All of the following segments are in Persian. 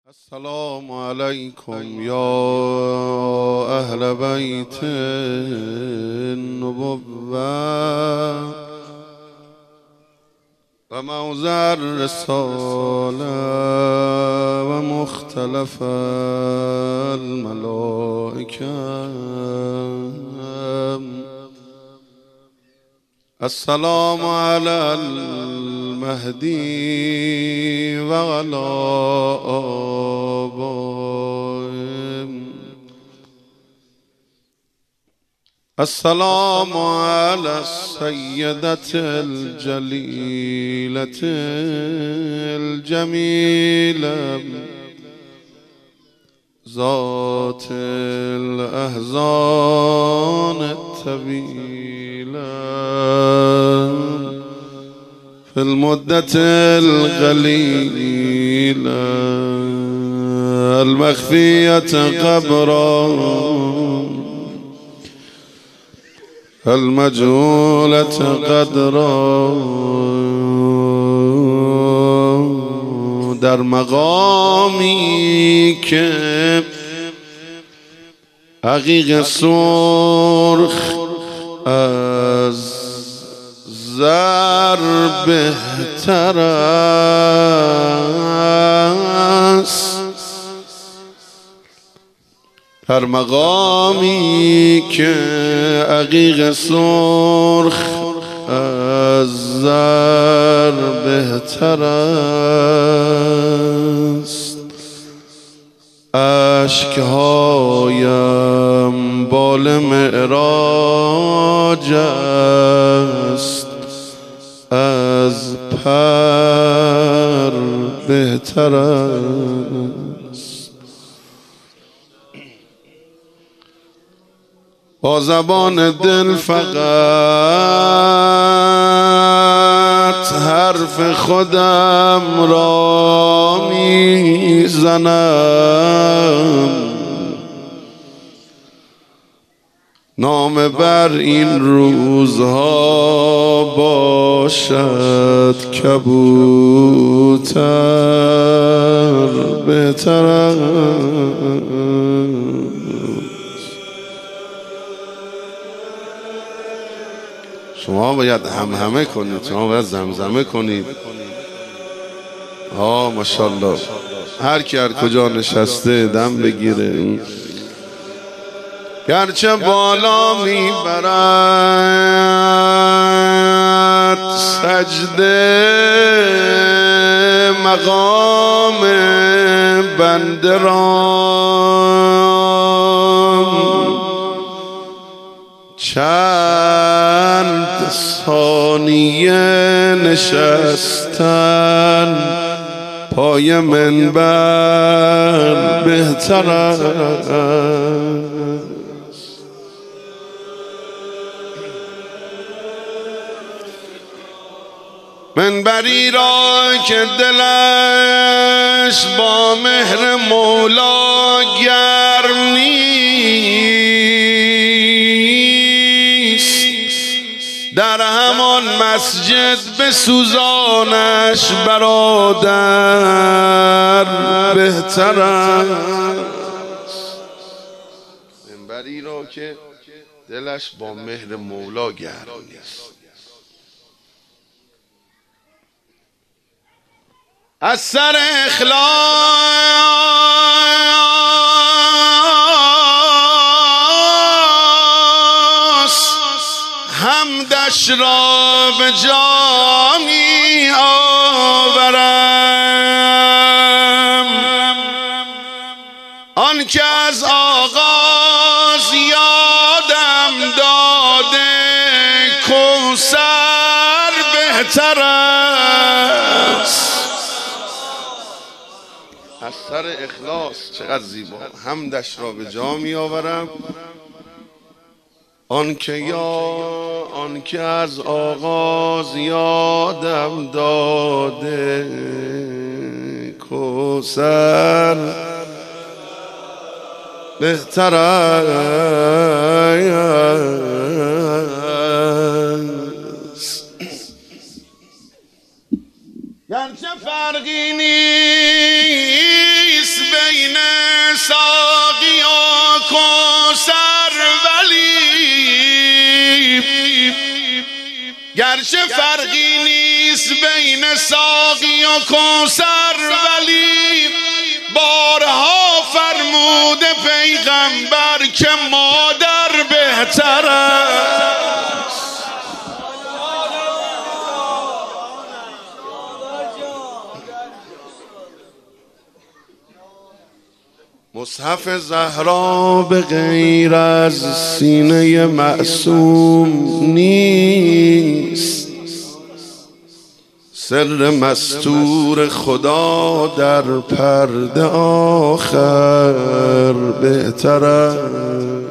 السلام علیکم یا اهل بیت النبوة و موضع الرسالة و مختلف الملائکة. السلام علی المهدی و علی آبائهم. السلام علی السیدة الجلیلة الجمیلة ذات الأحزان الطويلة في المدة القليلة المخفية قبرا المجهولة قدرا در مقامی که عقیق سرخ از زر بهتر است، در مقامی که عقیق سرخ از زر بهتر است. اشکهایم بال معراج است، از پر بهتر است. با زبان دل فقط حرف خودم را میزنم، نام بر این روزها باشد کبوتر بهتر است. شما باید همهمه کنید، شما باید زمزمه کنید. ماشاءالله، هر کی هر کجا نشسته دم بگیره. گرچه بالا میبرد سجده مقام بنده را، چند ثانیه نشستن پای منبر بهتر است. منبری را که دلش با مهر مولا گرم نیست، در همان مسجد بسوزانش برادر بهتر است. منبری را که دلش با مهر مولا گرم نیست، از سر اخلاص حمدش را به جا می آورم، آن که از آغاز یادم داده کوثر بهتر است. از سر اخلاص چقدر زیبا، حمدش را به جا می آورم، آن که از آغاز یادم داده کوثر بهتر است. گرچه فرقی نیست و کوثر، ولی بارها فرموده پیغمبر که مادر بهتر است. مصحف زهرا به غیر از سینه معصوم نیست، سر مستور خدا در پرده آخر بهتر است.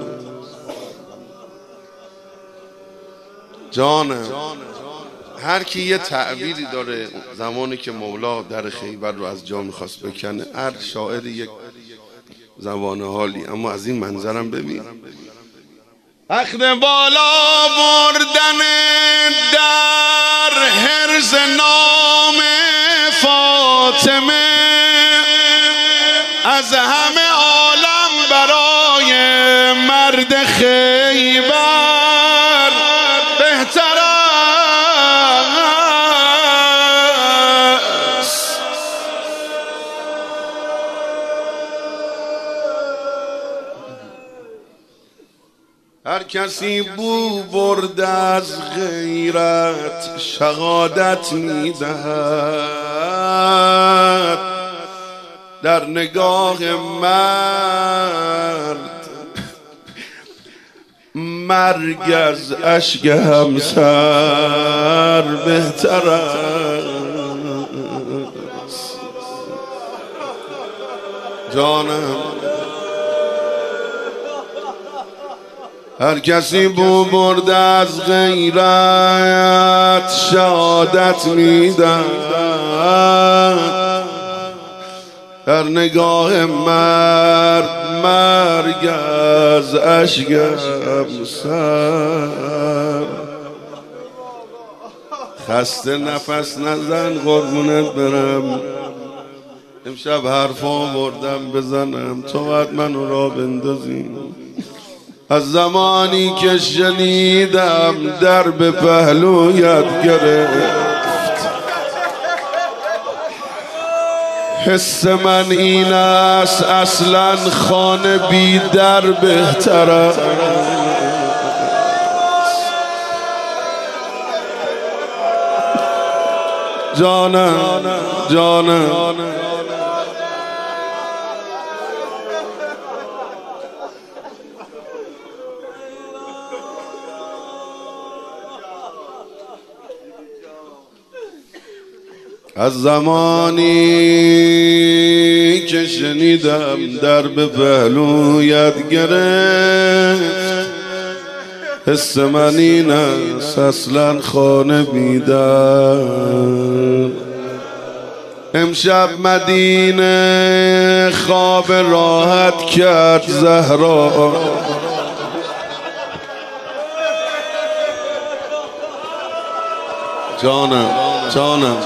جانم، هر کی یه تعبیری داره زمانی که مولا در خیبر رو از جا میخواست بکنه، هر شاعر یک زبان حالی، اما از این منظرم ببین. اخذ بالا بردن در حرز نام فاطمه از همه عالم برای مرد خیبر بهتر است. هر کسی بو برد از غیرت شهادت میدهد، در نگاه مرگ از اشک همسر بهتر است. جانم، هر کسی بو برد از غیرت شهادت میدهد، در نگاه مرگ از اشک همسر. خسته نفس نزن قربونت برم، امشب حرفا بردم بزنم تو باید منو را بندازیم. از زمانی که شنیدم در به پهلویت گرفت، حس من این است اصلا خانه بی در بهتر است. جانم جانم، از زمانی که شنیدم در به پهلویت گرفت، حس من این است اصلا خانه بیدار. امشب مدینه خواب راحت کرد زهرا، جانم جانم،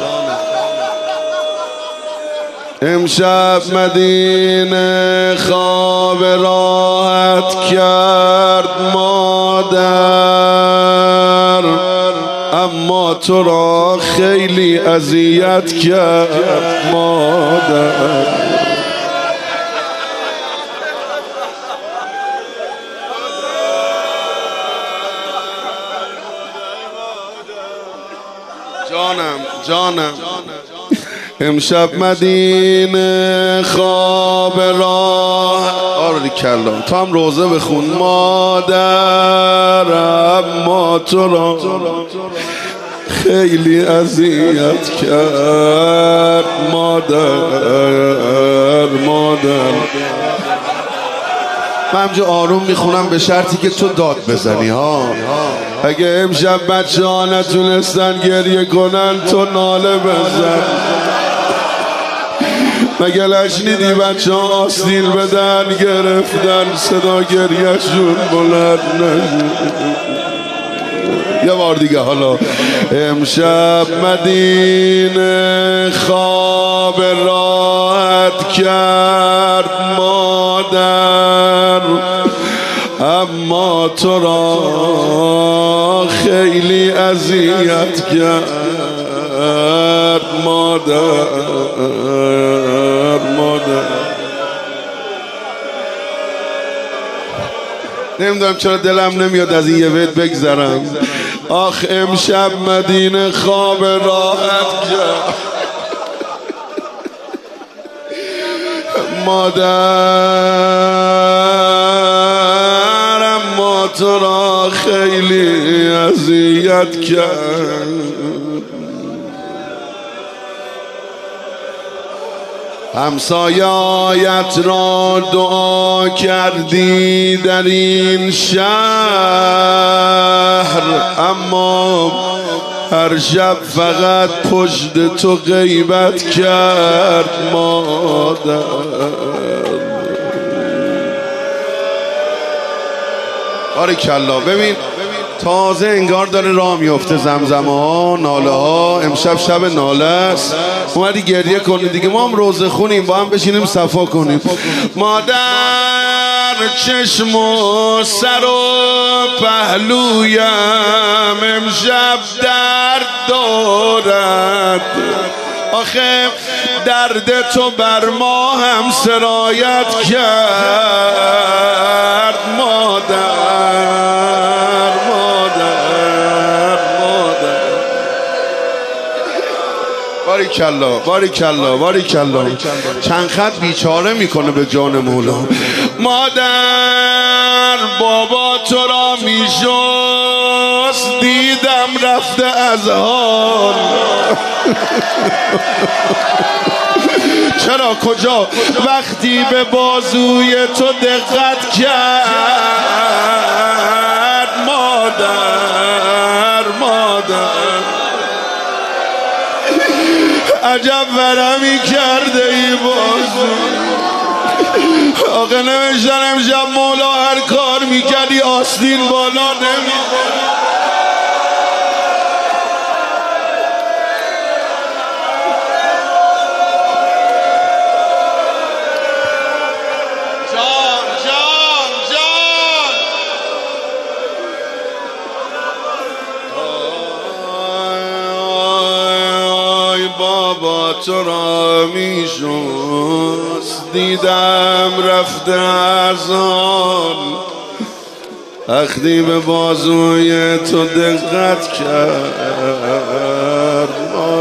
امشب مدینه خواب راحت کرد مادر، اما تو را خیلی اذیت کرد مادر. جانم جانم، امشب مدینه خواب راه آره کلا تو هم روزه بخون مادر، اما تو را خیلی اذیت کرد مادر. من همجا آروم میخونم به شرطی که تو داد بزنی ها. اگه امشب بچه ها نتونستن گریه کنن تو ناله بزن. مگه نشنیدی بچه ها آستین بدن گرفتن صدا گریهشون بلند نشد؟ یه بار دیگه حالا. امشب مدینه خواب راحت کرد مادر، اما تو را خیلی اذیت کرد نمیدونم چرا دلم نمیاد از این یه بیت بگذرم. آخ امشب مدینه خواب راحت کرد، مادرم ما تو را خیلی اذیت کرد. همسایه‌ات را دعا کردی در این شهر، اما هر شب فقط پشت تو غیبت کرد مادر. باریکالله. ببین تازه انگار داره راه میفته. زمزمه ها، ناله ها، امشب شب ناله است. اومدی گریه کنی دیگه، ما هم روزه خونیم، با هم بشینیم صفا کنیم. مادر چشم و سر و پهلویم امشب درد دارد، آخه درد تو بر ما هم سرایت کرد مادر. باریکالله باریکالله باریکالله. چند خط بیچاره میکنه به جان مولا. مادر بابا تو را میشست، دیدم رفته از حال. چرا کجا؟ وقتی به بازوی تو دقت کرد مادر. عجب ورمی کرده ای بازو. آقا نوشتن امشب مولا هر کار میکردی آستین بالا نمیبود. بابا تو را میشست، دیدم رفته از آن، وقتی به بازوی تو دقت کرد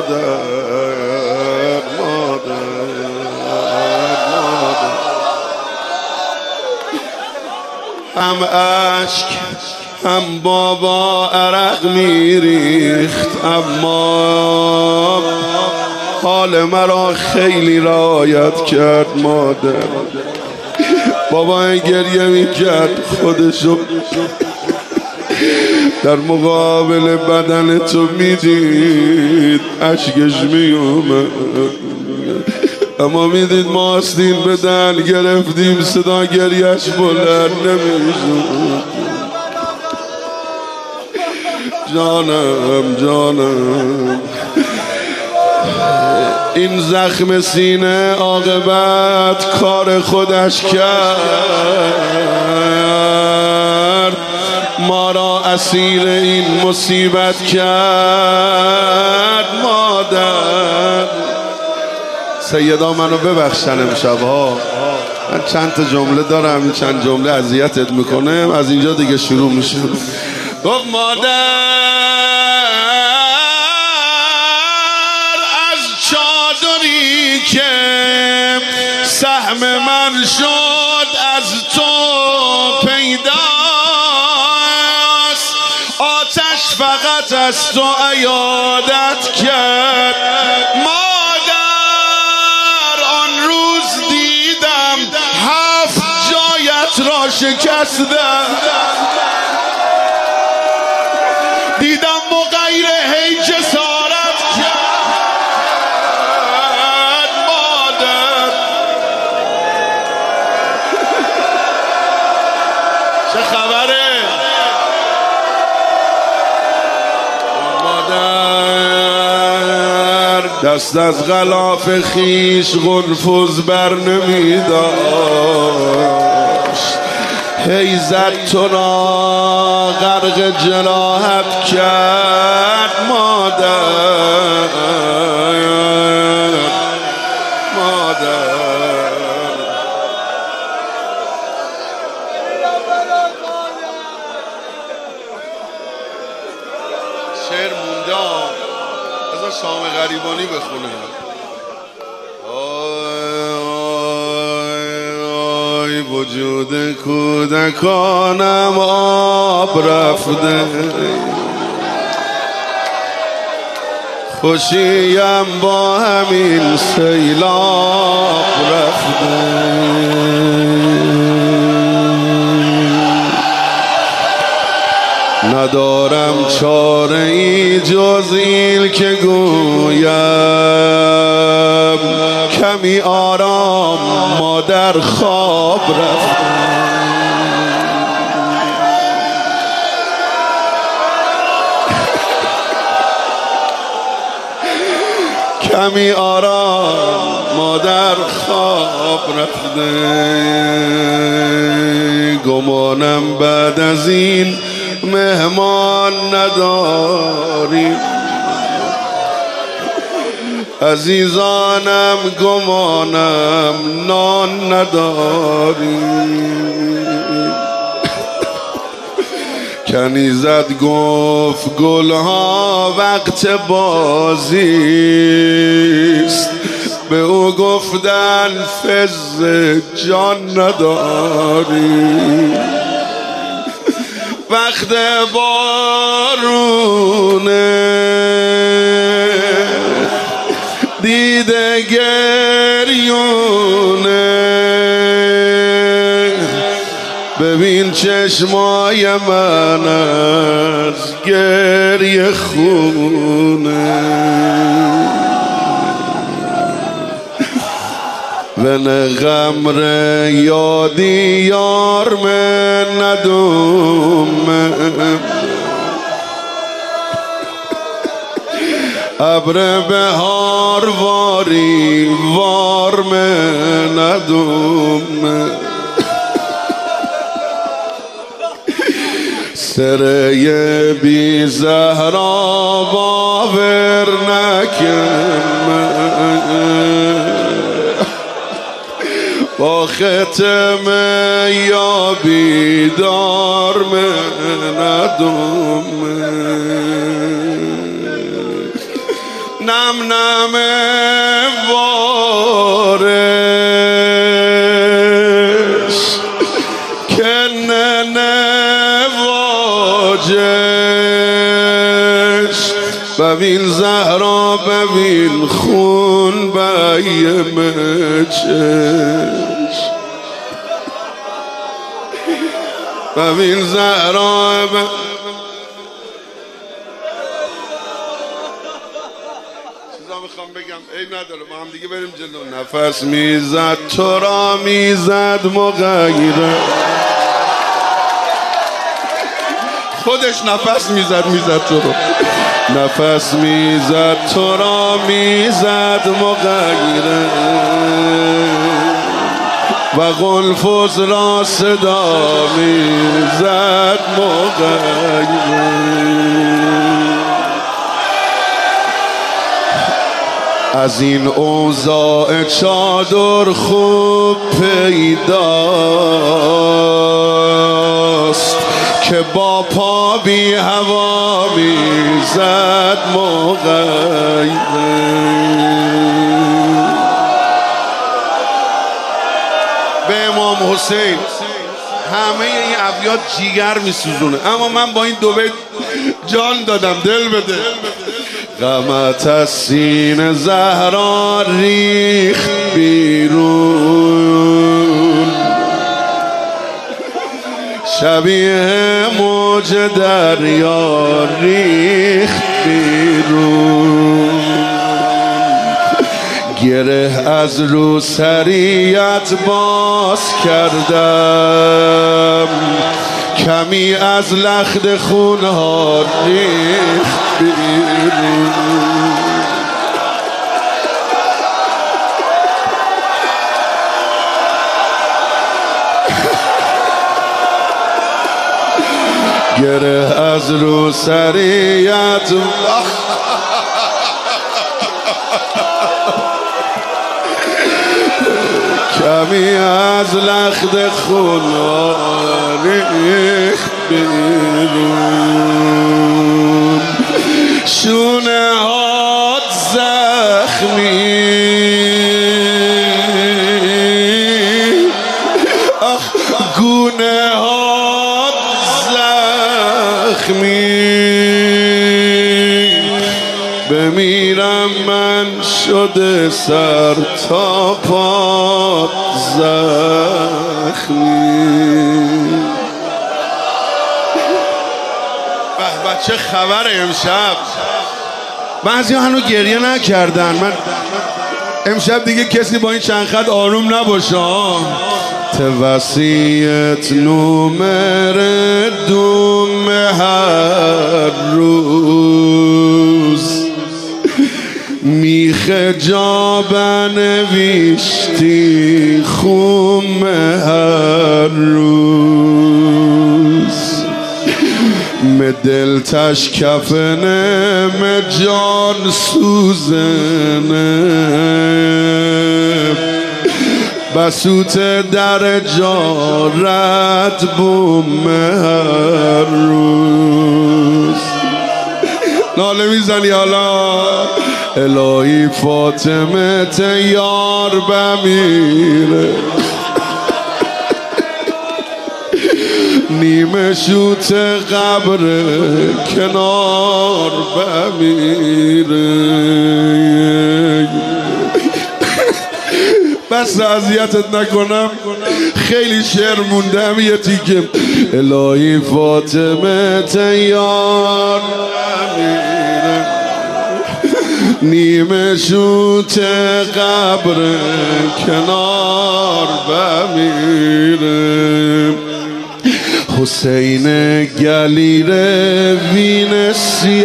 مادر. هم اشک هم بابا عرق میریخت، اما حال مرا خیلی رعایت کرد مادر. بابا گریه میکرد، خودشو در مقابل بدن تو میدید، اشکش میومد، اما میدید ما آستین به دل گرفتیم، صدا گریهش بلند نمیشد. جانم این زخم سینه عاقبت کار خودش کرد، ما را اسیر این مصیبت کرد مادر. سیدا منو ببخشن امشب ها، من چند تا جمله دارم، چند جمله اذیتت میکنه، از اینجا دیگه شروع میشه. گفت مادر که سهم من شد از تو پیداست، آتش فقط از تو عیادت کرد مادر. آن روز دیدم 7 جایت را شکستم، دیدم مغیر هی جسارت کرد چه خبره مادر؟ دست از غلاف خیش قرفز بر نمی داشت، هی زد تو را غرق جراحت کرد مادر شعر مونده بذار شام غریبانی بخونه آی وجود کودکانم آب رفته خوشیم با همین سیلاب رفته ندارم چاره ای جز این که گویم کمی آرام مادر خواب رفتم کمی آرام مادر خواب رفته گمانم بعد از این مهمان نداریم عزیزانم گمانم نان نداریم کنیزت گفت گلها وقت بازیست به او گفتن فز جان نداریم وقت بارونه دیده گریونه ببین چشمای من از گریه خونه ون غمر یادی یار من ندوم ابر بهار واری وار من ندوم سره بی زهرا باور نکن با ختم یا بیدار من ندوم نم نم وارش کنن واجش ببین زهرا ببین خون بیم چش ببین زهرا میخوام بگم ای نداره با هم دیگه بریم جلو نفس میزد تو را میزد مغیره خودش نفس میزد تو رو نفس میزد تو را میزد مغیره و قلفز را صدا میزد مغیره از این اوضاع چادر خوب پیداست که با پا بی هوا میزد مغیره به امام حسین همه این ابیات جیگر میسوزونه اما من با این دو بیت جان دادم دل بده غمت از سینه زهرا ریخت بیرون شبیه موج دریا ریخت بیرون گره از رو سریعت باز کردم کمی از لخت خونها ریخت بیرون گره از رو سریعت کمی از لخت خون ریخت بیرون شونه هات زخمی گونه هات زخمی بمیرم من شده سر تا پات زخمی. چه خبر امشب؟ بعضی هنوز گریه نکردن. من امشب دیگه کسی با این چند خط آروم نباشه. توصیت نمره دوم هر روز میخه جا بنویشتی خوم هر روز دل تشکفنه م جان سوزنه بسوت در جارت بوم هر روز ناله میزنی حالا الهی فاطمه تیار بمیره نیمه شوت قبر کنار بمیره بس اذیتت نکنم خیلی شعر موندم یه تیکه الهی فاطمه تیار بمیره نیمه شوت قبر کنار بمیره حسین گلیر وینسی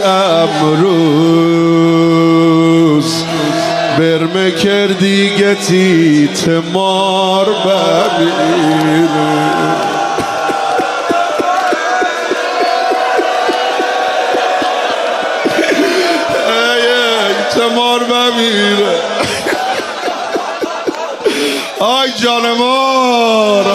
امروز برمه کردی گتی تمار بمیره تمار بمیره آی جانمار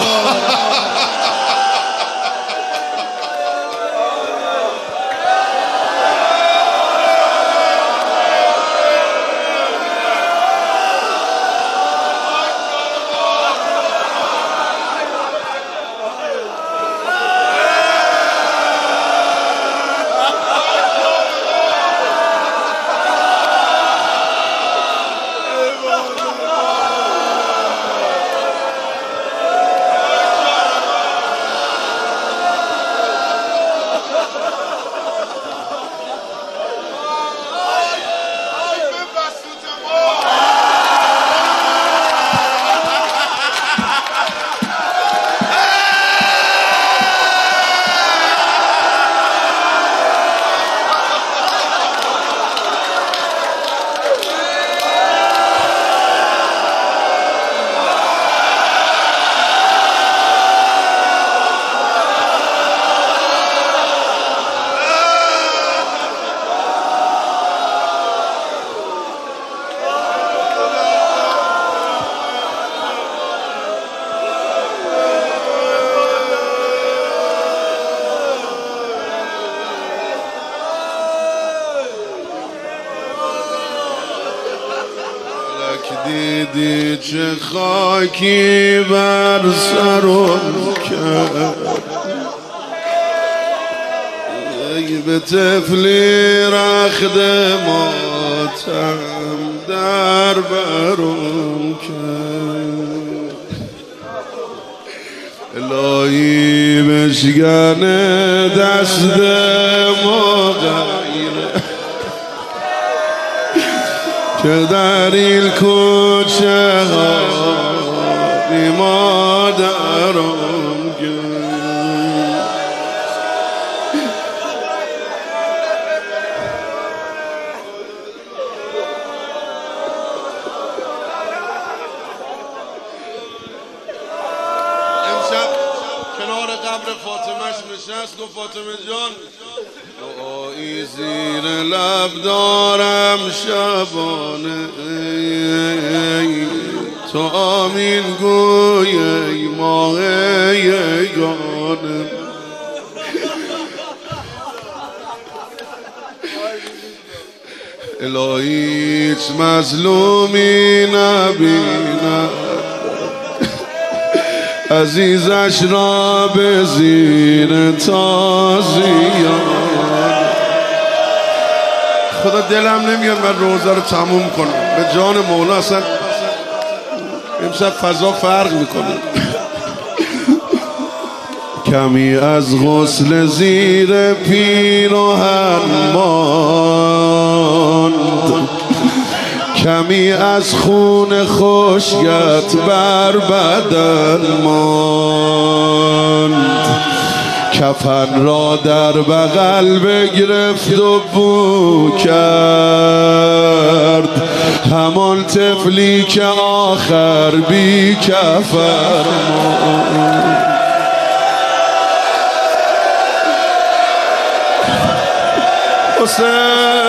دیدی چه خاکی بر سرم کرد به طفلی رخت ماتم در برم کرد الهی بشکن دست مغیره که در این کوچه ها مادرم گرد امشب کنارت قبر فاطمهش نشست و فاطمه جان دعایی زیر لب دارم شبانه تو آمین گوی ای ماه یگانه الهی هیچ مظلومی نبیند عزیزش را به زیر تازیان. خدا دلم نمیاد من روزه رو تموم کنم به جان مولا، اصلا امشب فضا فرق میکنه. کمی از غسل زیر پیراهن ماند، کمی از خون خشکت بر بدن ماند، کفن را در بغل بگرفت و بو کرد همان طفلی که آخر بی کفن ماند. حسین